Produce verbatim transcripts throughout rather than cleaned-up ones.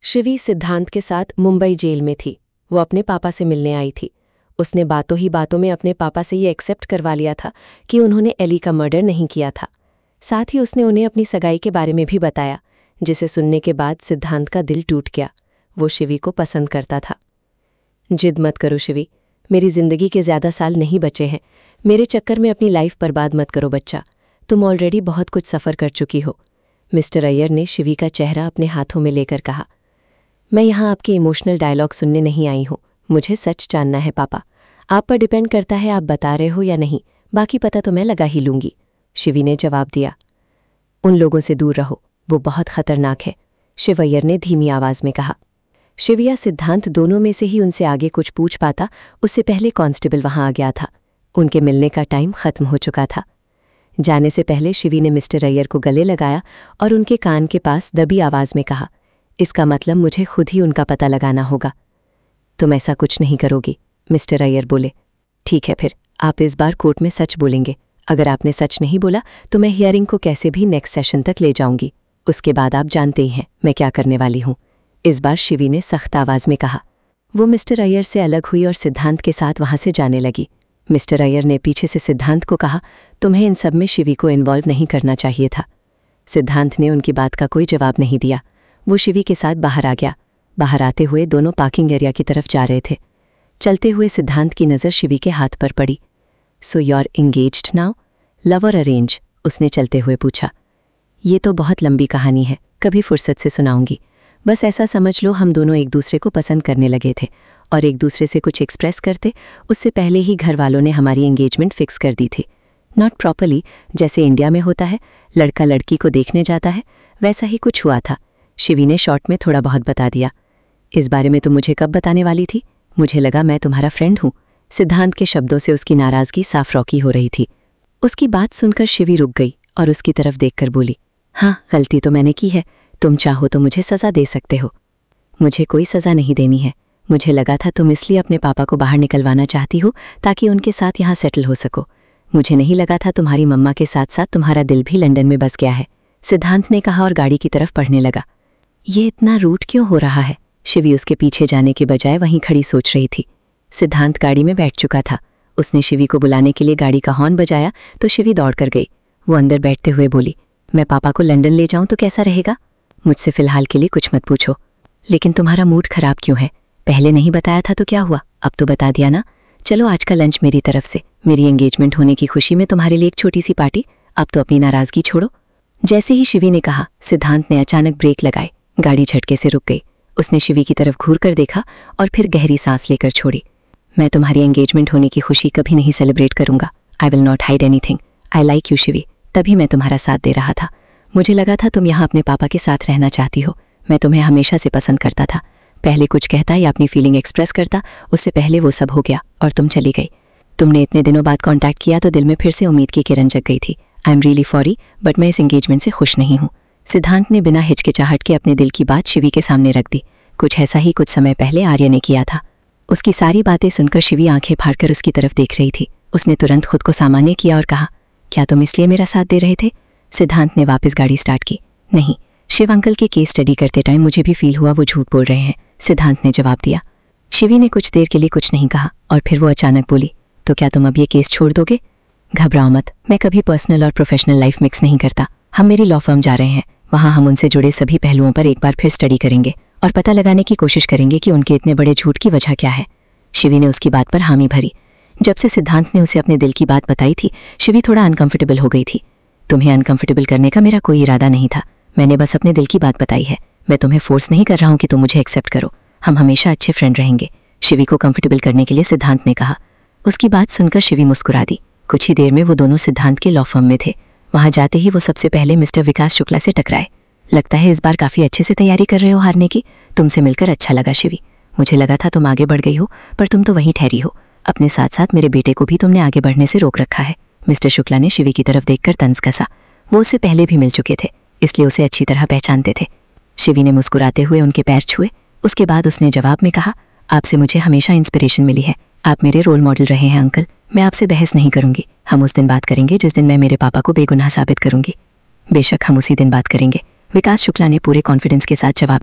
शिवी सिद्धांत के साथ मुंबई जेल में थी। वो अपने पापा से मिलने आई थी। उसने बातों ही बातों में अपने पापा से ये एक्सेप्ट करवा लिया था कि उन्होंने एली का मर्डर नहीं किया था। साथ ही उसने उन्हें अपनी सगाई के बारे में भी बताया, जिसे सुनने के बाद सिद्धांत का दिल टूट गया। वो शिवी को पसंद करता था। जिद मत करो शिवी, मेरी ज़िंदगी के ज़्यादा साल नहीं बचे हैं। मेरे चक्कर में अपनी लाइफ बर्बाद मत करो बच्चा, तुम ऑलरेडी बहुत कुछ सफ़र कर चुकी हो। मिस्टर अय्यर ने शिवी का चेहरा अपने हाथों में लेकर कहा, मैं यहाँ आपके इमोशनल डायलॉग सुनने नहीं आई हूँ, मुझे सच जानना है पापा। आप पर डिपेंड करता है आप बता रहे हो या नहीं, बाकी पता तो मैं लगा ही लूँगी। शिवी ने जवाब दिया, उन लोगों से दूर रहो, वो बहुत खतरनाक है, शिव अय्यर ने धीमी आवाज़ में कहा। शिव या सिद्धांत दोनों में से ही उनसे आगे कुछ पूछ पाता, उससे पहले कांस्टेबल वहाँ आ गया था। उनके मिलने का टाइम ख़त्म हो चुका था। जाने से पहले शिवी ने मिस्टर अय्यर को गले लगाया और उनके कान के पास दबी आवाज़ में कहा, इसका मतलब मुझे खुद ही उनका पता लगाना होगा। तुम ऐसा कुछ नहीं करोगी, मिस्टर अय्यर बोले। ठीक है, फिर आप इस बार कोर्ट में सच बोलेंगे। अगर आपने सच नहीं बोला तो मैं हियरिंग को कैसे भी नेक्स्ट सेशन तक ले जाऊंगी। उसके बाद आप जानते ही हैं मैं क्या करने वाली हूँ। इस बार शिवी ने सख्त आवाज़ में कहा। वो मिस्टर अय्यर से अलग हुई और सिद्धांत के साथ वहाँ से जाने लगी। मिस्टर अय्यर ने पीछे से सिद्धांत को कहा, तुम्हें इन सब में शिवी को इन्वॉल्व नहीं करना चाहिए था। सिद्धांत ने उनकी बात का कोई जवाब नहीं दिया। वो शिवी के साथ बाहर आ गया। बाहर आते हुए दोनों पार्किंग एरिया की तरफ जा रहे थे। चलते हुए सिद्धांत की नज़र शिवी के हाथ पर पड़ी। So you are engaged now, love और अरेंज? उसने चलते हुए पूछा। ये तो बहुत लंबी कहानी है, कभी फुर्सत से सुनाऊंगी। बस ऐसा समझ लो हम दोनों एक दूसरे को पसंद करने लगे थे और एक दूसरे से कुछ एक्सप्रेस करते उससे पहले ही घर वालों ने हमारी एंगेजमेंट फिक्स कर दी थी। नॉट प्रॉपरली, जैसे इंडिया में होता है, लड़का लड़की को देखने जाता है, वैसा ही कुछ हुआ था। शिवी ने शॉर्ट में थोड़ा बहुत बता दिया। इस बारे में तुम मुझे कब बताने वाली थी? मुझे लगा मैं तुम्हारा फ्रेंड हूँ। सिद्धांत के शब्दों से उसकी नाराज़गी साफ रौकी हो रही थी। उसकी बात सुनकर शिवी रुक गई और उसकी तरफ देखकर बोली, हाँ, गलती तो मैंने की है। तुम चाहो तो मुझे सज़ा दे सकते हो। मुझे कोई सज़ा नहीं देनी है। मुझे लगा था तुम इसलिए अपने पापा को बाहर निकलवाना चाहती हो ताकि उनके साथ यहाँ सेटल हो सको। मुझे नहीं लगा था तुम्हारी मम्मा के साथ साथ तुम्हारा दिल भी लंदन में बस गया है, सिद्धांत ने कहा और गाड़ी की तरफ बढ़ने लगा। ये इतना रूट क्यों हो रहा है? शिवी उसके पीछे जाने के बजाय वहीं खड़ी सोच रही थी। सिद्धांत गाड़ी में बैठ चुका था। उसने शिवी को बुलाने के लिए गाड़ी का हॉर्न बजाया तो शिवी दौड़ कर गई। वो अंदर बैठते हुए बोली, मैं पापा को लंदन ले जाऊं तो कैसा रहेगा? मुझसे फ़िलहाल के लिए कुछ मत पूछो। लेकिन तुम्हारा मूड ख़राब क्यों है? पहले नहीं बताया था तो क्या हुआ, अब तो बता दिया ना। चलो आज का लंच मेरी तरफ से, मेरी एंगेजमेंट होने की खुशी में तुम्हारे लिए एक छोटी सी पार्टी। अब तो अपनी नाराज़गी छोड़ो। जैसे ही शिवी ने कहा, सिद्धांत ने अचानक ब्रेक लगाए। गाड़ी झटके से रुक गई। उसने शिवी की तरफ घूर कर देखा और फिर गहरी सांस लेकर छोड़ी। मैं तुम्हारी एंगेजमेंट होने की खुशी कभी नहीं सेलिब्रेट करूंगा। I will not hide anything. I like you Shivi. तभी मैं तुम्हारा साथ दे रहा था। मुझे लगा था तुम यहाँ अपने पापा के साथ रहना चाहती हो। मैं तुम्हें हमेशा से पसंद करता था। पहले कुछ कहता या अपनी फीलिंग एक्सप्रेस करता, उससे पहले वो सब हो गया और तुम चली गई। तुमने इतने दिनों बाद कॉन्टैक्ट किया तो दिल में फिर से उम्मीद की किरण जग गई थी। I am really sorry, but मैं इस एंगेजमेंट से खुश नहीं हूँ। सिद्धांत ने बिना हिचकिचाहट के अपने दिल की बात शिवी के सामने रख दी। कुछ ऐसा ही कुछ समय पहले आर्य ने किया था। उसकी सारी बातें सुनकर शिवी आंखें फाड़कर उसकी तरफ देख रही थी। उसने तुरंत खुद को सामान्य किया और कहा, क्या तुम इसलिए मेरा साथ दे रहे थे? सिद्धांत ने वापस गाड़ी स्टार्ट की। नहीं, शिव अंकल के केस स्टडी करते टाइम मुझे भी फील हुआ वो झूठ बोल रहे हैं, सिद्धांत ने जवाब दिया। शिवी ने कुछ देर के लिए कुछ नहीं कहा और फिर वो अचानक बोली, तो क्या तुम अब ये केस छोड़ दोगे? घबराओ मत, मैं कभी पर्सनल और प्रोफेशनल लाइफ मिक्स नहीं करता। हम मेरी लॉ फर्म जा रहे हैं, वहाँ हम उनसे जुड़े सभी पहलुओं पर एक बार फिर स्टडी करेंगे और पता लगाने की कोशिश करेंगे कि उनके इतने बड़े झूठ की वजह क्या है। शिवी ने उसकी बात पर हामी भरी। जब से सिद्धांत ने उसे अपने दिल की बात बताई थी, शिवी थोड़ा अनकंफर्टेबल हो गई थी। तुम्हें अनकंफर्टेबल करने का मेरा कोई इरादा नहीं था। मैंने बस अपने दिल की बात बताई है। मैं तुम्हें फोर्स नहीं कर रहा हूँ कि तुम मुझे एक्सेप्ट करो। हम हमेशा अच्छे फ्रेंड रहेंगे, शिवी को कंफर्टेबल करने के लिए सिद्धांत ने कहा। उसकी बात सुनकर शिवी मुस्कुरा दी। कुछ ही देर में वो दोनों सिद्धांत के लॉ फर्म में थे। वहाँ जाते ही वो सबसे पहले मिस्टर विकास शुक्ला से टकराए। लगता है इस बार काफ़ी अच्छे से तैयारी कर रहे हो हारने की। तुमसे मिलकर अच्छा लगा शिवी। मुझे लगा था तुम आगे बढ़ गई हो, पर तुम तो वहीं ठहरी हो। अपने साथ साथ मेरे बेटे को भी तुमने आगे बढ़ने से रोक रखा है। मिस्टर शुक्ला ने शिवी की तरफ देखकर तंज कसा। वो उससे पहले भी मिल चुके थे, इसलिए उसे अच्छी तरह पहचानते थे। शिवी ने मुस्कुराते हुए उनके पैर छुए। उसके बाद उसने जवाब में कहा, आपसे मुझे हमेशा इंस्पिरेशन मिली है। आप मेरे रोल मॉडल रहे हैं अंकल। मैं आपसे बहस नहीं करूंगी। हम उस दिन बात करेंगे जिस दिन मैं मेरे पापा को बेगुनाह साबित करूंगी। बेशक हम उसी दिन बात करेंगे, विकास शुक्ला ने पूरे कॉन्फिडेंस के साथ जवाब दिया।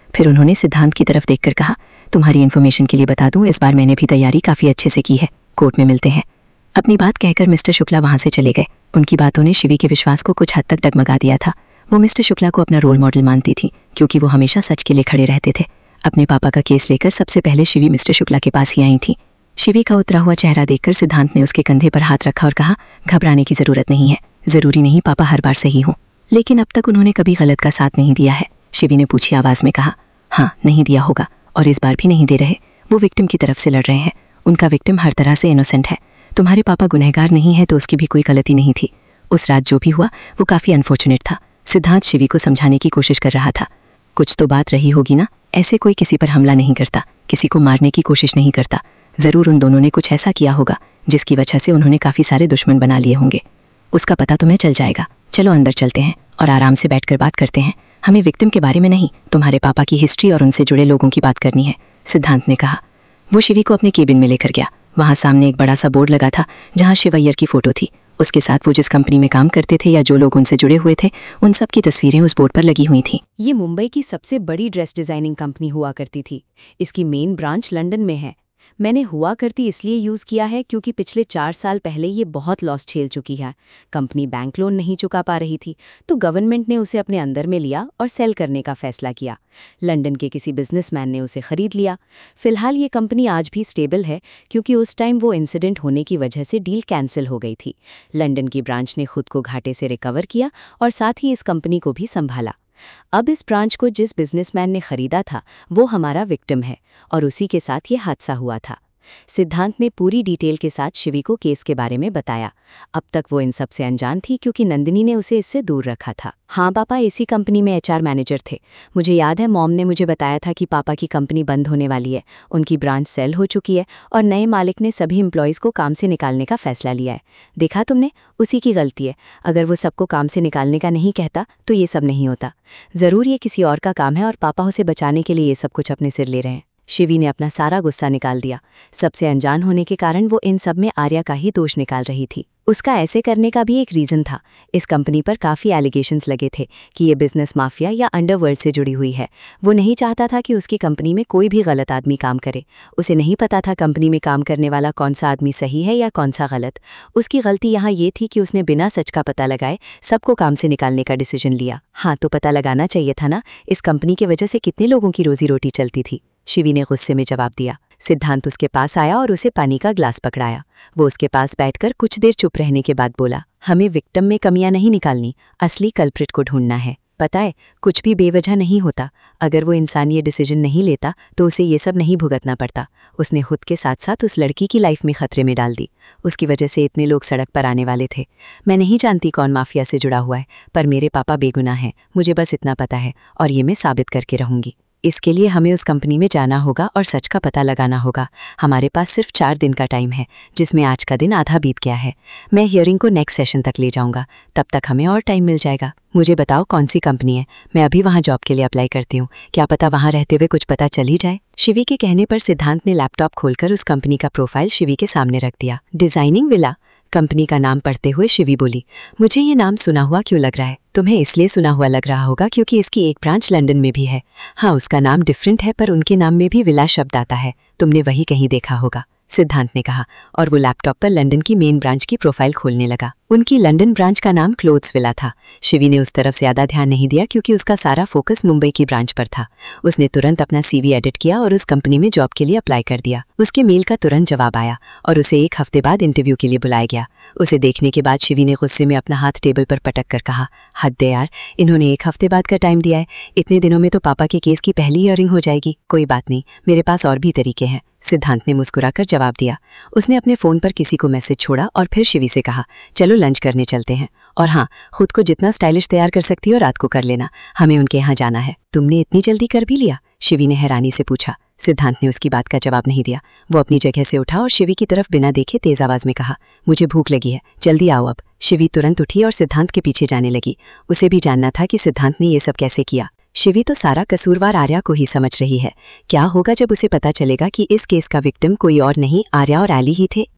फिर उन्होंने सिद्धांत की तरफ देखकर कहा, तुम्हारी इन्फॉर्मेशन के लिए बता दूं, इस बार मैंने भी तैयारी काफ़ी अच्छे से की है, कोर्ट में मिलते हैं। अपनी बात कहकर मिस्टर शुक्ला वहाँ से चले गए। उनकी बातों ने शिवी के विश्वास को कुछ हद तक डगमगा दिया था। वो मिस्टर शुक्ला को अपना रोल मॉडल मानती थी क्योंकि वो हमेशा सच के लिए खड़े रहते थे। अपने पापा का केस लेकर सबसे पहले शिवी मिस्टर शुक्ला के पास ही आई थी। शिवी का उतरा हुआ चेहरा देखकर सिद्धांत ने उसके कंधे पर हाथ रखा और कहा, घबराने की ज़रूरत नहीं है, ज़रूरी नहीं पापा हर बार सही हो, लेकिन अब तक उन्होंने कभी गलत का साथ नहीं दिया है। शिवी ने पूछी आवाज़ में कहा, हाँ नहीं दिया होगा और इस बार भी नहीं दे रहे। वो विक्टिम की तरफ से लड़ रहे हैं, उनका विक्टिम हर तरह से इनोसेंट है। तुम्हारे पापा गुनहगार नहीं है तो उसकी भी कोई गलती नहीं थी। उस रात जो भी हुआ वो काफ़ी अनफॉर्चुनेट था। सिद्धांत शिवी को समझाने की कोशिश कर रहा था। कुछ तो बात रही होगी ना, ऐसे कोई किसी पर हमला नहीं करता, किसी को मारने की कोशिश नहीं करता। ज़रूर उन दोनों ने कुछ ऐसा किया होगा जिसकी वजह से उन्होंने काफ़ी सारे दुश्मन बना लिए होंगे। उसका पता तुम्हें चल जाएगा। चलो अंदर चलते हैं और आराम से बैठकर बात करते हैं। हमें विक्टिम के बारे में नहीं, तुम्हारे पापा की हिस्ट्री और उनसे जुड़े लोगों की बात करनी है, सिद्धांत ने कहा। वो शिवी को अपने केबिन में लेकर गया। वहाँ सामने एक बड़ा सा बोर्ड लगा था जहाँ शिव अय्यर की फ़ोटो थी। उसके साथ वो जिस कंपनी में काम करते थे या जो लोग उनसे जुड़े हुए थे, उन सब की तस्वीरें उस बोर्ड पर लगी हुई थीं। ये मुंबई की सबसे बड़ी ड्रेस डिज़ाइनिंग कंपनी हुआ करती थी। इसकी मेन ब्रांच लंदन में है। मैंने हुआ करती इसलिए यूज़ किया है क्योंकि पिछले चार साल पहले ये बहुत लॉस झेल चुकी है। कंपनी बैंक लोन नहीं चुका पा रही थी तो गवर्नमेंट ने उसे अपने अंदर में लिया और सेल करने का फैसला किया। लंदन के किसी बिजनेसमैन ने उसे खरीद लिया। फिलहाल ये कंपनी आज भी स्टेबल है क्योंकि उस टाइम वो इंसिडेंट होने की वजह से डील कैंसिल हो गई थी। लंदन की ब्रांच ने खुद को घाटे से रिकवर किया और साथ ही इस कंपनी को भी संभाला। अब इस ब्रांच को जिस बिजनेसमैन ने खरीदा था वो हमारा विक्टिम है और उसी के साथ ये हादसा हुआ था। सिद्धांत ने पूरी डिटेल के साथ शिवी को केस के बारे में बताया। अब तक वो इन सब से अनजान थी क्योंकि नंदिनी ने उसे इससे दूर रखा था। हाँ, पापा इसी कंपनी में एचआर मैनेजर थे। मुझे याद है मॉम ने मुझे बताया था कि पापा की कंपनी बंद होने वाली है, उनकी ब्रांच सेल हो चुकी है और नए मालिक ने सभी एम्प्लॉयज़ को काम से निकालने का फैसला लिया है। देखा तुमने, उसी की गलती है। अगर वो सबको काम से निकालने का नहीं कहता तो ये सब नहीं होता। ज़रूर ये किसी और का काम है और पापा उसे बचाने के लिए ये सब कुछ अपने सिर ले रहे हैं। शिवी ने अपना सारा गुस्सा निकाल दिया। सबसे अनजान होने के कारण वो इन सब में आर्या का ही दोष निकाल रही थी। उसका ऐसे करने का भी एक रीज़न था। इस कंपनी पर काफ़ी एलिगेशंस लगे थे कि ये बिजनेस माफिया या अंडरवर्ल्ड से जुड़ी हुई है। वो नहीं चाहता था कि उसकी कंपनी में कोई भी गलत आदमी काम करे। उसे नहीं पता था कंपनी में काम करने वाला कौन सा आदमी सही है या कौन सा गलत। उसकी गलती यहाँ ये थी कि उसने बिना सच का पता लगाए सबको काम से निकालने का डिसीजन लिया। हाँ, तो पता लगाना चाहिए था ना, इस कंपनी की वजह से कितने लोगों की रोजी रोटी चलती थी। शिवी ने गुस्से में जवाब दिया। सिद्धांत उसके पास आया और उसे पानी का ग्लास पकड़ाया। वो उसके पास बैठकर कुछ देर चुप रहने के बाद बोला, हमें विक्टिम में कमियां नहीं निकालनी, असली कल्प्रिट को ढूंढना है। पता है, कुछ भी बेवजह नहीं होता। अगर वो इंसान ये डिसीजन नहीं लेता तो उसे ये सब नहीं भुगतना पड़ता। उसने खुद के साथ साथ उस लड़की की लाइफ में खतरे में डाल दी। उसकी वजह से इतने लोग सड़क पर आने वाले थे। मैं नहीं जानती कौन माफिया से जुड़ा हुआ है, पर मेरे पापा बेगुनाह हैं, मुझे बस इतना पता है और ये मैं साबित करके रहूंगी। इसके लिए हमें उस कंपनी में जाना होगा और सच का पता लगाना होगा। हमारे पास सिर्फ चार दिन का टाइम है, जिसमें आज का दिन आधा बीत गया है। मैं हियरिंग को नेक्स्ट सेशन तक ले जाऊंगा, तब तक हमें और टाइम मिल जाएगा। मुझे बताओ कौन सी कंपनी है, मैं अभी वहाँ जॉब के लिए अप्लाई करती हूँ। क्या पता वहाँ रहते हुए कुछ पता चल ही जाए। शिवी के कहने पर सिद्धांत ने लैपटॉप खोलकर उस कंपनी का प्रोफाइल शिवी के सामने रख दिया। डिजाइनिंग विला कंपनी का नाम पढ़ते हुए शिवी बोली, मुझे ये नाम सुना हुआ क्यों लग रहा है? तुम्हें इसलिए सुना हुआ लग रहा होगा क्योंकि इसकी एक ब्रांच लंदन में भी है। हाँ, उसका नाम डिफरेंट है पर उनके नाम में भी विला शब्द आता है। तुमने वही कहीं देखा होगा, सिद्धांत ने कहा और वो लैपटॉप पर लंदन की मेन ब्रांच की प्रोफाइल खोलने लगा। उनकी लंदन ब्रांच का नाम क्लोथ्स विला था। शिवी ने उस तरफ ज्यादा ध्यान नहीं दिया क्योंकि उसका सारा फोकस मुंबई की ब्रांच पर था। उसने तुरंत अपना सीवी एडिट किया और उस कंपनी में जॉब के लिए अप्लाई कर दिया। उसके मेल का तुरंत जवाब आया और उसे एक हफ्ते बाद इंटरव्यू के लिए बुलाया गया। उसे देखने के बाद शिवी ने गुस्से में अपना हाथ टेबल पर पटक कर कहा, हद है यार, इन्होंने एक हफ्ते बाद का टाइम दिया है। इतने दिनों में तो पापा के केस की पहली हियरिंग हो जाएगी। कोई बात नहीं, मेरे पास और भी तरीके हैं, सिद्धांत ने मुस्कुराकर जवाब दिया। उसने अपने फोन पर किसी को मैसेज छोड़ा और फिर शिवी से कहा, चलो लंच करने चलते हैं, और हाँ, खुद को जितना स्टाइलिश तैयार कर सकती हो रात को कर लेना, हमें उनके यहाँ जाना है। तुमने इतनी जल्दी कर भी लिया? शिवी ने हैरानी से पूछा। सिद्धांत ने उसकी बात का जवाब नहीं दिया। वो अपनी जगह से उठा और शिवी की तरफ बिना देखे तेज आवाज में कहा, मुझे भूख लगी है, जल्दी आओ अब। शिवी तुरंत उठी और सिद्धांत के पीछे जाने लगी। उसे भी जानना था कि सिद्धांत ने ये सब कैसे किया। शिवी तो सारा कसूरवार आर्या को ही समझ रही है। क्या होगा जब उसे पता चलेगा कि इस केस का विक्टिम कोई और नहीं, आर्या और एली ही थे।